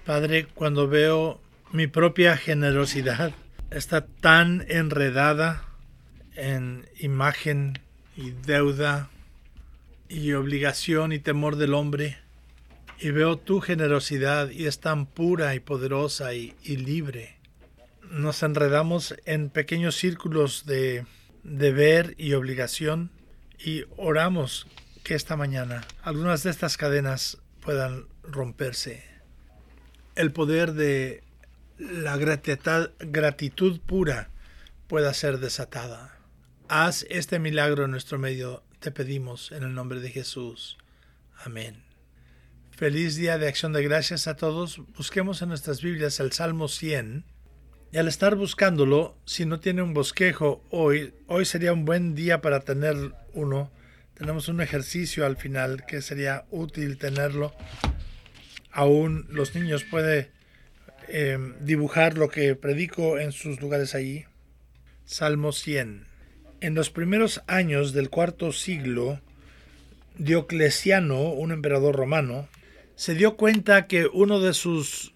Padre, cuando veo mi propia generosidad, está tan enredada en imagen y deuda y obligación y temor del hombre, y veo tu generosidad y es tan pura y poderosa y libre. Nos enredamos en pequeños círculos de deber y obligación y oramos que esta mañana algunas de estas cadenas puedan romperse. El poder de la gratitud pura pueda ser desatada. Haz este milagro en nuestro medio, te pedimos en el nombre de Jesús. Amén. Feliz día de acción de gracias a todos. Busquemos en nuestras Biblias el Salmo 100. Y al estar buscándolo, si no tiene un bosquejo hoy sería un buen día para tener uno. Tenemos un ejercicio al final que sería útil tenerlo. Aún los niños pueden dibujar lo que predico en sus lugares allí. Salmo 100. En los primeros años del cuarto siglo, Diocleciano, un emperador romano, se dio cuenta que uno de sus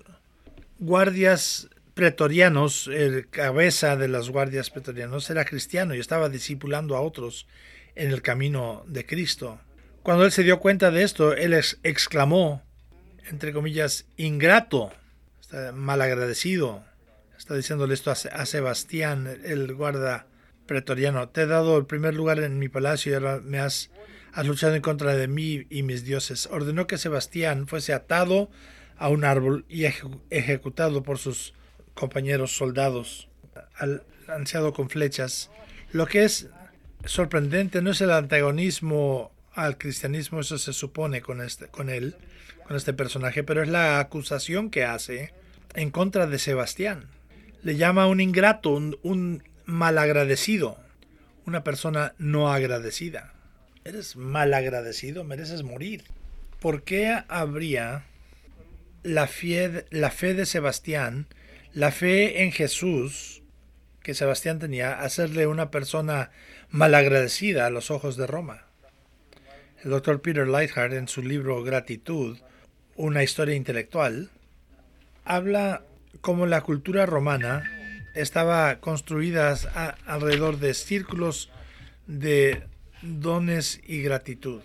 guardias pretorianos, el cabeza de las guardias pretorianos, era cristiano y estaba discipulando a otros en el camino de Cristo. Cuando él se dio cuenta de esto, él exclamó, entre comillas, ingrato, está malagradecido. Está diciéndole esto a Sebastián, el guarda pretoriano. Te he dado el primer lugar en mi palacio y ahora has luchado en contra de mí y mis dioses. Ordenó que Sebastián fuese atado a un árbol y ejecutado por sus compañeros soldados, lanzado con flechas. Lo que es sorprendente no es el antagonismo al cristianismo, eso se supone con este personaje, pero es la acusación que hace en contra de Sebastián. Le llama un ingrato, un malagradecido, una persona no agradecida. Eres malagradecido, mereces morir. ¿Por qué habría la fe de Sebastián, la fe en Jesús que Sebastián tenía, hacerle una persona malagradecida a los ojos de Roma? El doctor Peter Leithart, en su libro Gratitud, una historia intelectual, habla cómo la cultura romana estaba construida alrededor de círculos de dones y gratitud.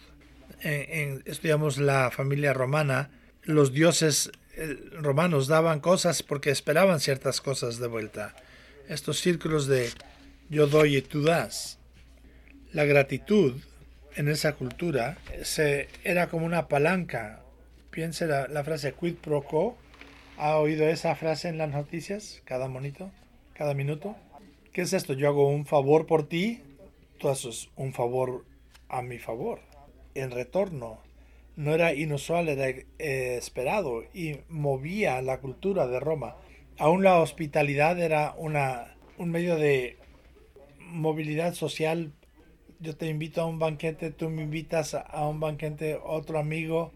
Estudiamos la familia romana. Los dioses romanos daban cosas porque esperaban ciertas cosas de vuelta. Estos círculos de yo doy y tú das. La gratitud en esa cultura era como una palanca. Piense la frase quid pro quo. ¿Ha oído esa frase en las noticias? Cada minuto. ¿Qué es esto? Yo hago un favor por ti, tú haces un favor a mi favor. En retorno, no era inusual, era esperado y movía la cultura de Roma. Aún la hospitalidad era un medio de movilidad social. Yo te invito a un banquete, tú me invitas a un banquete, otro amigo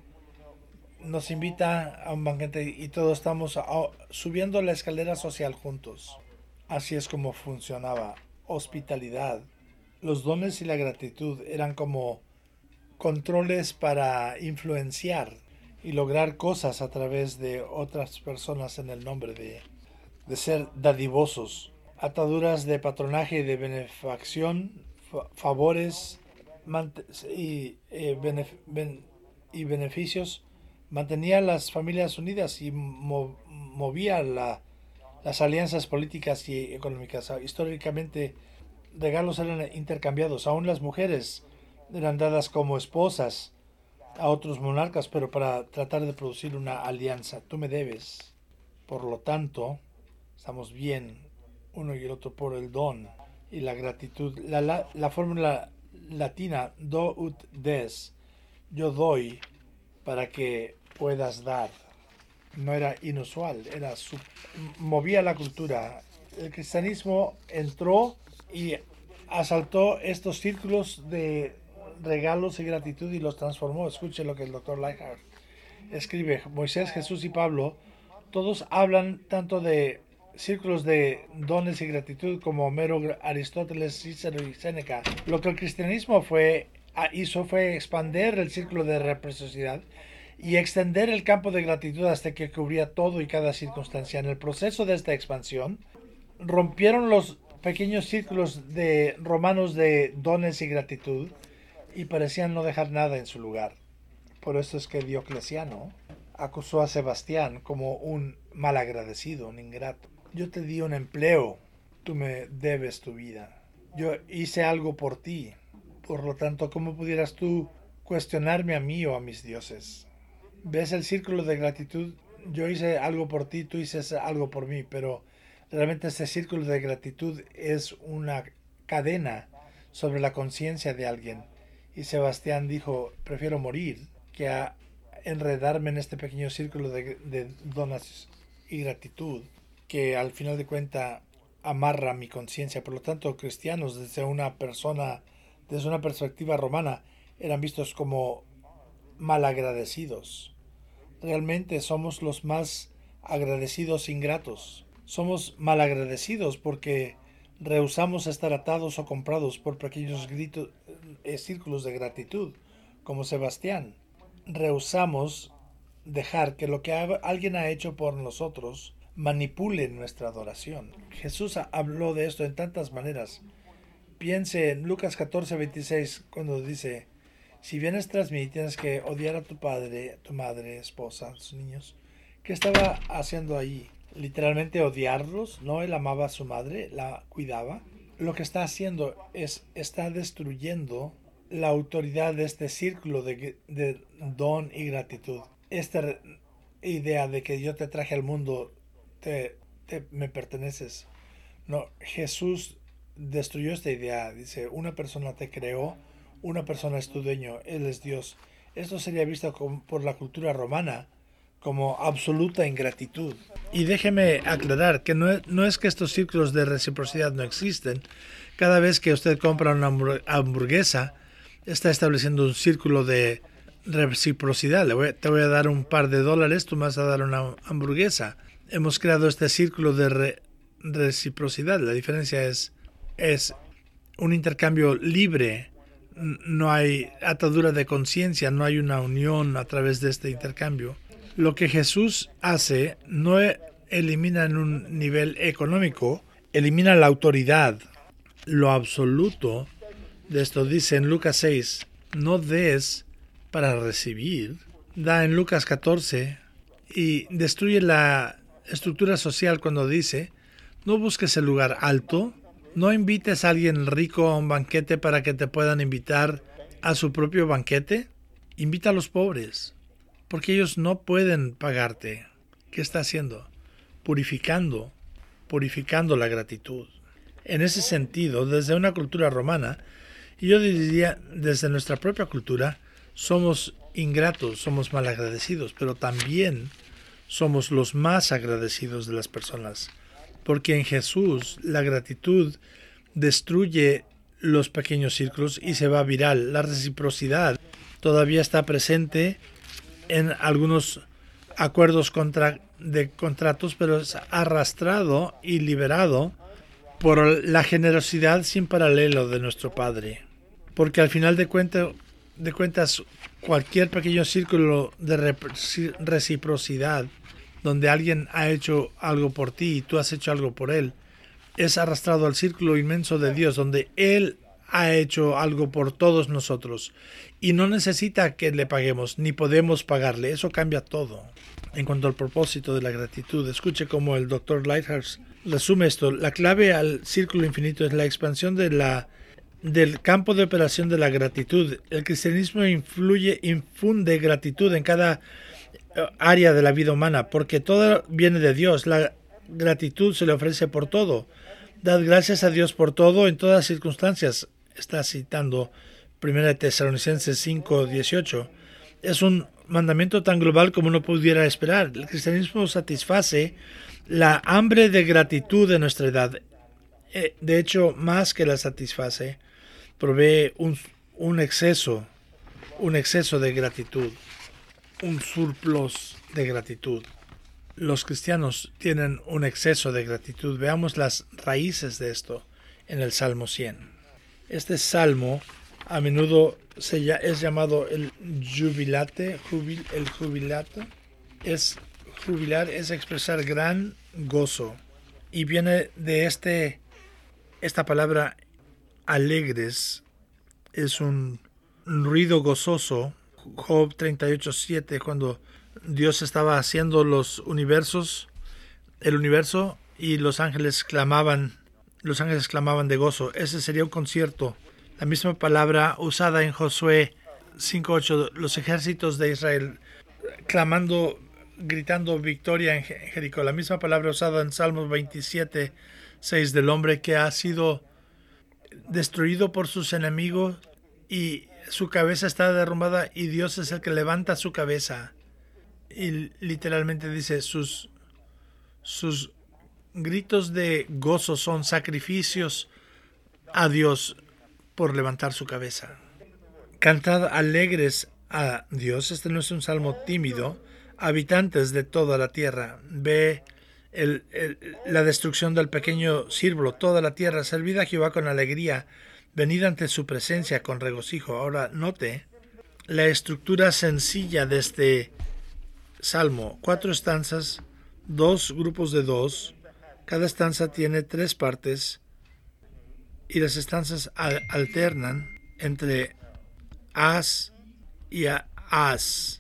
nos invita a un banquete y todos estamos subiendo la escalera social juntos. Así es como funcionaba. Hospitalidad. Los dones y la gratitud eran como controles para influenciar y lograr cosas a través de otras personas en el nombre de ser dadivosos. Ataduras de patronaje y de benefacción, favores y beneficios mantenía las familias unidas y movía las alianzas políticas y económicas. Históricamente, regalos eran intercambiados. Aún las mujeres eran dadas como esposas a otros monarcas, pero para tratar de producir una alianza. Tú me debes. Por lo tanto, estamos bien uno y el otro por el don y la gratitud. La fórmula latina, do ut des, yo doy para que puedas dar, no era inusual, movía la cultura. El cristianismo entró y asaltó estos círculos de regalos y gratitud y los transformó. Escuche lo que el doctor Leithart escribe. Moisés, Jesús y Pablo, todos hablan tanto de círculos de dones y gratitud como Homero, Aristóteles, Cícero y Séneca. Lo que el cristianismo hizo fue expandir el círculo de reciprocidad y extender el campo de gratitud hasta que cubría todo y cada circunstancia. En el proceso de esta expansión, rompieron los pequeños círculos de romanos de dones y gratitud y parecían no dejar nada en su lugar. Por eso es que Diocleciano acusó a Sebastián como un malagradecido, un ingrato. Yo te di un empleo, tú me debes tu vida. Yo hice algo por ti, por lo tanto, ¿cómo pudieras tú cuestionarme a mí o a mis dioses? ¿Ves el círculo de gratitud? Yo hice algo por ti, tú hiciste algo por mí, pero realmente este círculo de gratitud es una cadena sobre la conciencia de alguien. Y Sebastián dijo, prefiero morir que a enredarme en este pequeño círculo de donas y gratitud que al final de cuentas amarra mi conciencia. Por lo tanto, cristianos desde una perspectiva romana, eran vistos como malagradecidos. Realmente somos los más agradecidos ingratos. Somos malagradecidos porque rehusamos estar atados o comprados por pequeños círculos de gratitud, como Sebastián. Rehusamos dejar que lo que alguien ha hecho por nosotros manipule nuestra adoración. Jesús habló de esto en tantas maneras. Piense en Lucas 14:26 cuando dice, si vienes tras mí tienes que odiar a tu padre, tu madre, esposa, tus niños. ¿Qué estaba haciendo allí? Literalmente odiarlos, ¿no? Él amaba a su madre, la cuidaba. Lo que está haciendo está destruyendo la autoridad de este círculo de don y gratitud. Esta idea de que yo te traje al mundo, me perteneces. No, Jesús destruyó esta idea. Dice, una persona te creó, una persona es tu dueño, Él es Dios. Esto sería visto por la cultura romana como absoluta ingratitud. Y déjeme aclarar que no es que estos círculos de reciprocidad no existen. Cada vez que usted compra una hamburguesa, está estableciendo un círculo de reciprocidad. Te voy a dar un par de dólares, tú me vas a dar una hamburguesa. Hemos creado este círculo de reciprocidad. La diferencia es un intercambio libre. No hay atadura de conciencia, no hay una unión a través de este intercambio. Lo que Jesús hace no elimina en un nivel económico, elimina la autoridad, lo absoluto de esto. Dice en Lucas 6, no des para recibir. Da en Lucas 14 y destruye la estructura social cuando dice, no busques el lugar alto, no invites a alguien rico a un banquete para que te puedan invitar a su propio banquete. Invita a los pobres, porque ellos no pueden pagarte. ¿Qué está haciendo? Purificando la gratitud. En ese sentido, desde una cultura romana, y yo diría desde nuestra propia cultura, somos ingratos, somos malagradecidos, pero también somos los más agradecidos de las personas. Porque en Jesús la gratitud destruye los pequeños círculos y se va viral. La reciprocidad todavía está presente en algunos acuerdos de contratos, pero es arrastrado y liberado por la generosidad sin paralelo de nuestro Padre. Porque al final de cuentas, cualquier pequeño círculo de reciprocidad donde alguien ha hecho algo por ti y tú has hecho algo por él, es arrastrado al círculo inmenso de Dios, donde Él ha hecho algo por todos nosotros y no necesita que le paguemos, ni podemos pagarle. Eso cambia todo. En cuanto al propósito de la gratitud, escuche cómo el Dr. Lighthurst resume esto. La clave al círculo infinito es la expansión del campo de operación de la gratitud. El cristianismo infunde gratitud en cada área de la vida humana, porque todo viene de Dios. La gratitud se le ofrece por todo. Dad gracias a Dios por todo en todas circunstancias. Está citando 1 Tesalonicenses 5:18. Es un mandamiento tan global como uno pudiera esperar. El cristianismo satisface la hambre de gratitud de nuestra edad. De hecho, más que la satisface, provee un exceso de gratitud, un surplus de gratitud. Los cristianos tienen un exceso de gratitud. Veamos las raíces de esto en el Salmo 100. Este salmo A menudo es llamado el jubilate, el jubilato. Es jubilar, es expresar gran gozo. Y viene de esta palabra alegres, es un ruido gozoso. Job 38:7, cuando Dios estaba haciendo el universo, y los ángeles clamaban de gozo. Ese sería un concierto. La misma palabra usada en Josué 5:8, los ejércitos de Israel gritando victoria en Jericó. La misma palabra usada en Salmos 27:6, del hombre que ha sido destruido por sus enemigos y su cabeza está derrumbada y Dios es el que levanta su cabeza. Y literalmente dice, sus gritos de gozo son sacrificios a Dios por levantar su cabeza. Cantad alegres a Dios. Este no es un salmo tímido. Habitantes de toda la tierra, ve la destrucción del pequeño círculo, toda la tierra, servid a Jehová con alegría, venid ante su presencia con regocijo. Ahora note la estructura sencilla de este salmo. 4 estanzas, 2 grupos de 2, cada estanza tiene 3 partes y las estanzas alternan entre as y as,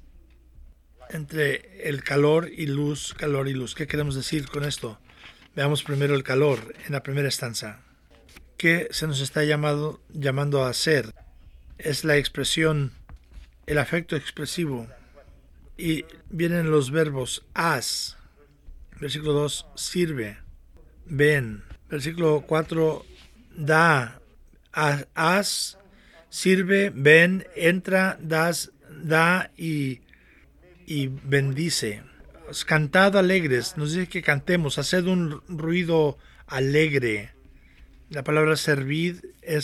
entre el calor y luz, calor y luz. ¿Qué queremos decir con esto? Veamos primero el calor en la primera estanza. ¿Qué se nos está llamando a hacer? Es la expresión, el afecto expresivo. Y vienen los verbos as. Versículo 2, sirve, ven. Versículo 4, da, haz, sirve, ven, entra, das, da y bendice. Cantad alegres, nos dice que cantemos, haced un ruido alegre. La palabra servid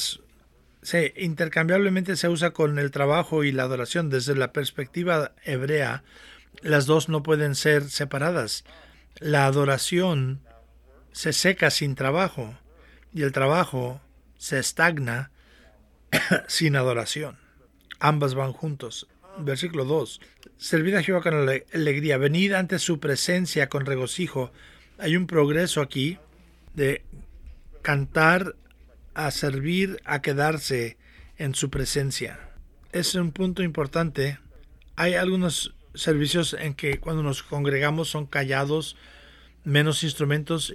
intercambiablemente se usa con el trabajo y la adoración. Desde la perspectiva hebrea, las dos no pueden ser separadas. La adoración se seca sin trabajo y el trabajo se estagna sin adoración. Ambas van juntos. Versículo 2. Servid a Jehová con alegría, venid ante su presencia con regocijo. Hay un progreso aquí de cantar a servir, a quedarse en su presencia. Es un punto importante. Hay algunos servicios en que cuando nos congregamos son callados, menos instrumentos,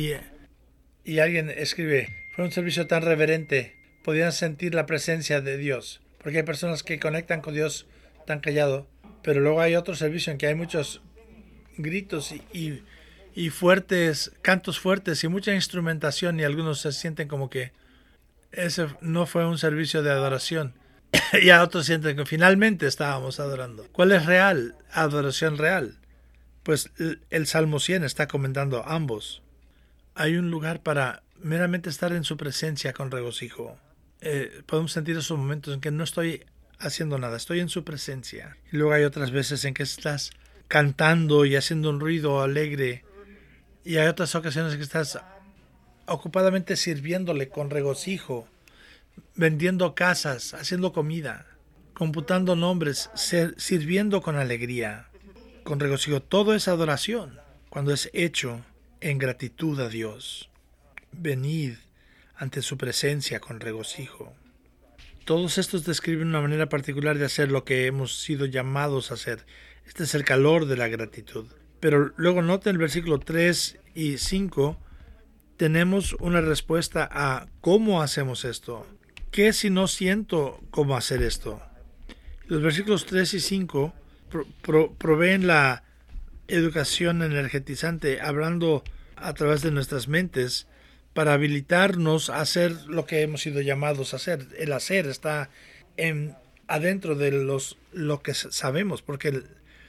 y alguien escribe, fue un servicio tan reverente, podían sentir la presencia de Dios, porque hay personas que conectan con Dios tan callado, pero luego hay otro servicio en que hay muchos gritos y fuertes, cantos fuertes y mucha instrumentación, y algunos se sienten como que ese no fue un servicio de adoración. Y a otros sienten que finalmente estábamos adorando. ¿Cuál es real? Adoración real. Pues el Salmo 100 está comentando ambos. Hay un lugar para meramente estar en su presencia con regocijo. Podemos sentir esos momentos en que no estoy haciendo nada, estoy en su presencia. Y luego hay otras veces en que estás cantando y haciendo un ruido alegre. Y hay otras ocasiones en que estás ocupadamente sirviéndole con regocijo, vendiendo casas, haciendo comida, computando nombres, sirviendo con alegría, con regocijo. Todo es adoración cuando es hecho en gratitud a Dios. Venid ante su presencia con regocijo. Todos estos describen una manera particular de hacer lo que hemos sido llamados a hacer. Este es el calor de la gratitud. Pero luego noten el versículo 3 y 5, tenemos una respuesta a cómo hacemos esto. ¿Qué si no siento cómo hacer esto? Los versículos 3 y 5 proveen la educación energetizante, hablando a través de nuestras mentes para habilitarnos a hacer lo que hemos sido llamados a hacer. El hacer está adentro de lo que sabemos, porque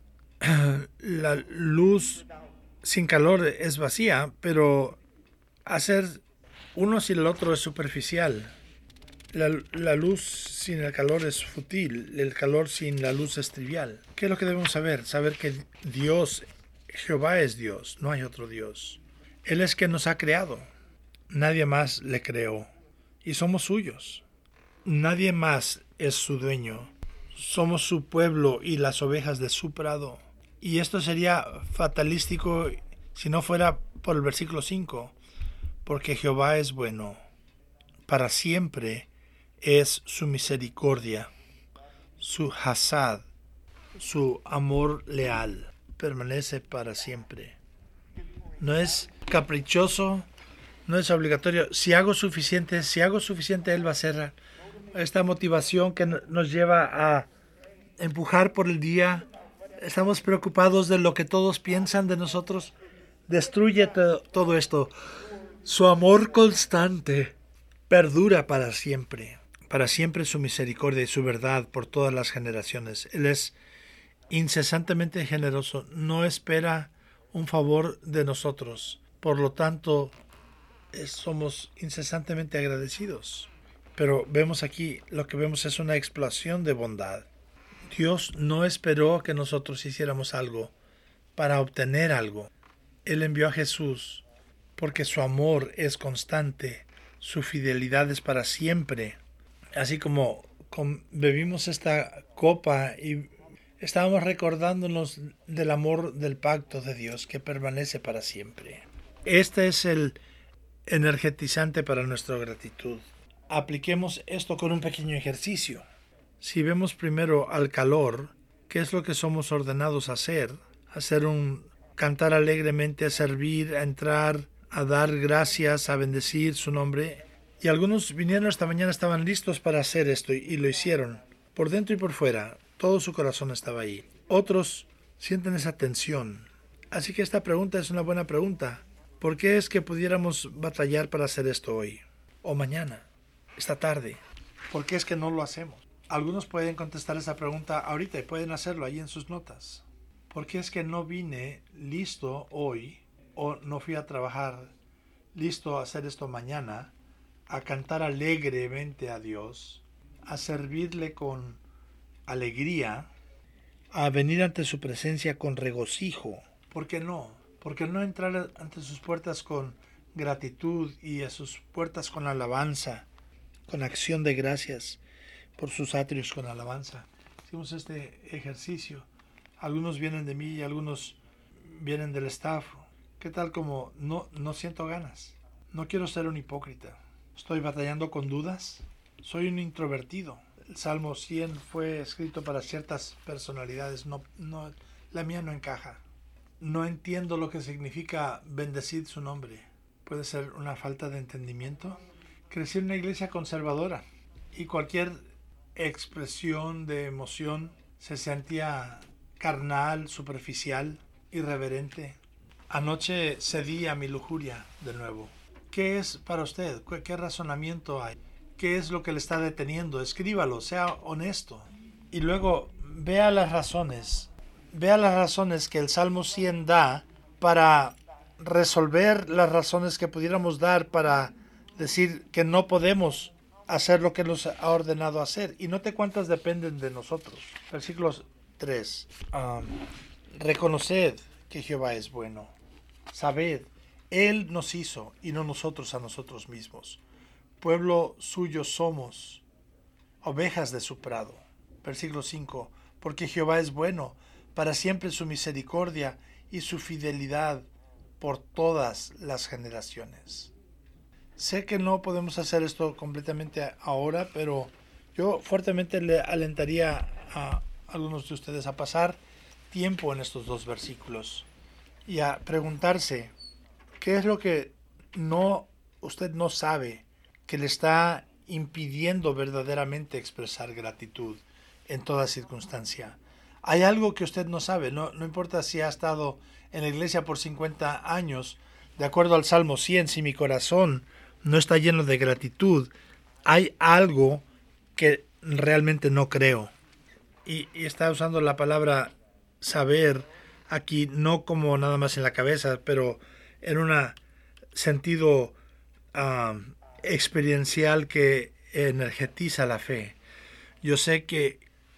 la luz sin calor es vacía, pero hacer uno sin el otro es superficial. La luz sin el calor es fútil, el calor sin la luz es trivial. ¿Qué es lo que debemos saber? Saber que Dios, Jehová es Dios, no hay otro Dios. Él es quien nos ha creado, nadie más le creó, y somos suyos. Nadie más es su dueño. Somos su pueblo y las ovejas de su prado. Y esto sería fatalístico si no fuera por el versículo 5. Porque Jehová es bueno. Para siempre es su misericordia. Su hasad, su amor leal, permanece para siempre. No es caprichoso, no es obligatorio. Si hago suficiente, Él va a hacer esta motivación que nos lleva a empujar por el día. Estamos preocupados de lo que todos piensan de nosotros. Destruye todo esto. Su amor constante perdura para siempre. Para siempre su misericordia y su verdad por todas las generaciones. Él es incesantemente generoso. No espera un favor de nosotros. Por lo tanto, somos incesantemente agradecidos. Pero vemos aquí, lo que vemos es una explosión de bondad. Dios no esperó que nosotros hiciéramos algo para obtener algo. Él envió a Jesús porque su amor es constante, su fidelidad es para siempre. Así como bebimos esta copa y estábamos recordándonos del amor del pacto de Dios que permanece para siempre. Este es el energetizante para nuestra gratitud. Apliquemos esto con un pequeño ejercicio. Si vemos primero al calor, ¿qué es lo que somos ordenados a hacer? Cantar alegremente, a servir, a entrar, a dar gracias, a bendecir su nombre. Y algunos vinieron esta mañana, estaban listos para hacer esto y lo hicieron. Por dentro y por fuera, todo su corazón estaba ahí. Otros sienten esa tensión. Así que esta pregunta es una buena pregunta. ¿Por qué es que pudiéramos batallar para hacer esto hoy? O mañana, esta tarde. ¿Por qué es que no lo hacemos? Algunos pueden contestar esa pregunta ahorita y pueden hacerlo ahí en sus notas. ¿Por qué es que no vine listo hoy o no fui a trabajar listo a hacer esto mañana, a cantar alegremente a Dios, a servirle con alegría, a venir ante su presencia con regocijo? ¿Por qué no? ¿Por qué no entrar ante sus puertas con gratitud y a sus puertas con alabanza, con acción de gracias por sus atrios con alabanza? Hicimos este ejercicio. Algunos vienen de mí y algunos vienen del staff. ¿Qué tal como no siento ganas? No quiero ser un hipócrita. Estoy batallando con dudas. Soy un introvertido. El Salmo 100 fue escrito para ciertas personalidades. La mía no encaja. No entiendo lo que significa bendecir su nombre. Puede ser una falta de entendimiento. Crecí en una iglesia conservadora y cualquier expresión de emoción se sentía carnal, superficial, irreverente. Anoche cedí a mi lujuria de nuevo. ¿Qué es para usted? ¿Qué razonamiento hay? ¿Qué es lo que le está deteniendo? Escríbalo, sea honesto. Y luego vea las razones. Vea las razones que el Salmo 100 da para resolver las razones que pudiéramos dar para decir que no podemos hacer lo que nos ha ordenado hacer. Y note cuántas dependen de nosotros. Versículos 3. Reconoced que Jehová es bueno. Sabed, Él nos hizo y no nosotros a nosotros mismos. Pueblo suyo somos, ovejas de su prado. Versículo 5. Porque Jehová es bueno, para siempre su misericordia y su fidelidad por todas las generaciones. Sé que no podemos hacer esto completamente ahora, pero yo fuertemente le alentaría a algunos de ustedes a pasar tiempo en estos dos versículos y a preguntarse qué es lo que usted no sabe que le está impidiendo verdaderamente expresar gratitud en toda circunstancia. Hay algo que usted no sabe, no importa si ha estado en la iglesia por 50 años, de acuerdo al Salmo 100, si mi corazón no está lleno de gratitud, hay algo que realmente no creo. Y está usando la palabra saber aquí no como nada más en la cabeza, pero en un sentido experiencial que energetiza la fe. Yo sé que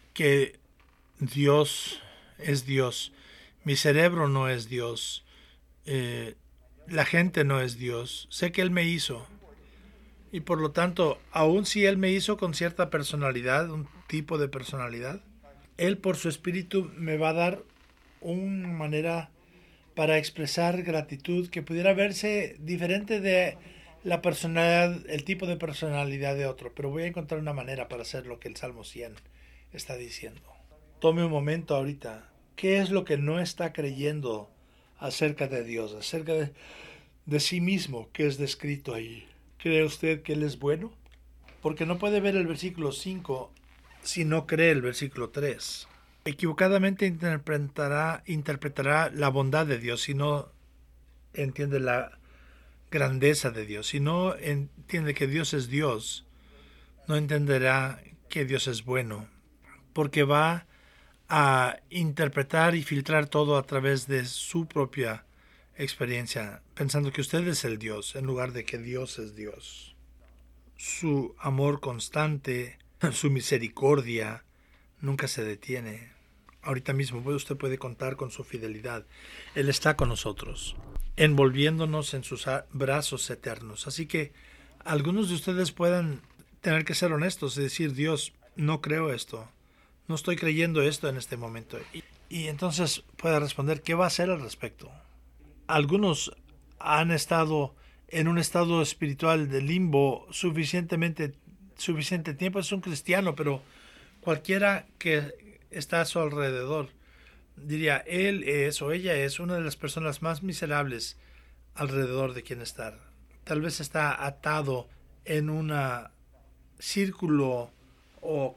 Dios es Dios. Mi cerebro no es Dios. La gente no es Dios. Sé que Él me hizo. Y por lo tanto, aun si Él me hizo con cierta personalidad, un tipo de personalidad, Él por su espíritu me va a dar una manera para expresar gratitud que pudiera verse diferente de la personalidad, el tipo de personalidad de otro. Pero voy a encontrar una manera para hacer lo que el Salmo 100 está diciendo. Tome un momento ahorita. ¿Qué es lo que no está creyendo acerca de Dios, acerca de sí mismo que es descrito ahí? ¿Cree usted que Él es bueno? Porque no puede ver el versículo 5 si no cree el versículo 3. Equivocadamente interpretará la bondad de Dios si no entiende la grandeza de Dios. Si no entiende que Dios es Dios, no entenderá que Dios es bueno, porque va a interpretar y filtrar todo a través de su propia experiencia, pensando que usted es el Dios en lugar de que Dios es Dios. Su amor constante, su misericordia, nunca se detiene. Ahorita mismo usted puede contar con su fidelidad. Él está con nosotros, envolviéndonos en sus brazos eternos. Así que algunos de ustedes puedan tener que ser honestos y decir, Dios, no creo esto, no estoy creyendo esto en este momento. Y entonces puede responder, ¿qué va a hacer al respecto? Algunos han estado en un estado espiritual de limbo suficiente tiempo. Es un cristiano, pero cualquiera que está a su alrededor diría, él es o ella es una de las personas más miserables alrededor de quien estar. Tal vez está atado en una círculo o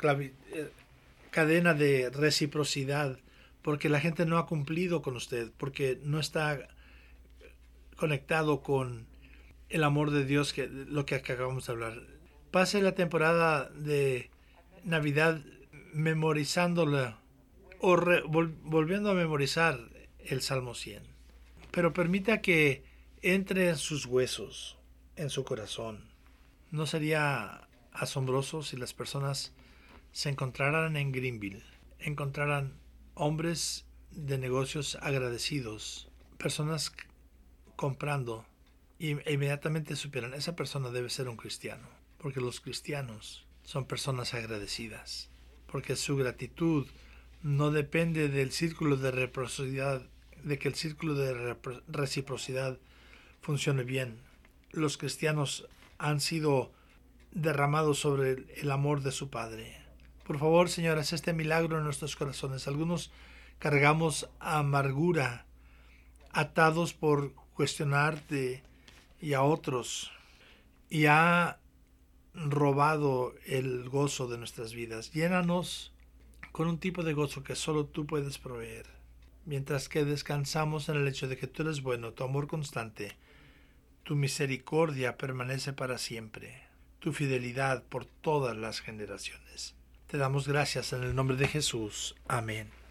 cadena de reciprocidad porque la gente no ha cumplido con usted, porque no está conectado con el amor de Dios, que lo que acabamos de hablar. Pase la temporada de Navidad memorizándola o volviendo a memorizar el Salmo 100. Pero permita que entre en sus huesos, en su corazón. ¿No sería asombroso si las personas se encontraran en Greenville, encontraran hombres de negocios agradecidos, personas comprando e inmediatamente supieran, esa persona debe ser un cristiano, porque los cristianos son personas agradecidas, porque su gratitud no depende del círculo de reciprocidad, de que el círculo de reciprocidad funcione bien. Los cristianos han sido derramados sobre el amor de su Padre. Por favor, señoras, este milagro en nuestros corazones. Algunos cargamos amargura, atados por cuestionarte y a otros, y ha robado el gozo de nuestras vidas. Llénanos con un tipo de gozo que solo tú puedes proveer, mientras que descansamos en el hecho de que tú eres bueno, tu amor constante, tu misericordia permanece para siempre, tu fidelidad por todas las generaciones. Te damos gracias en el nombre de Jesús. Amén.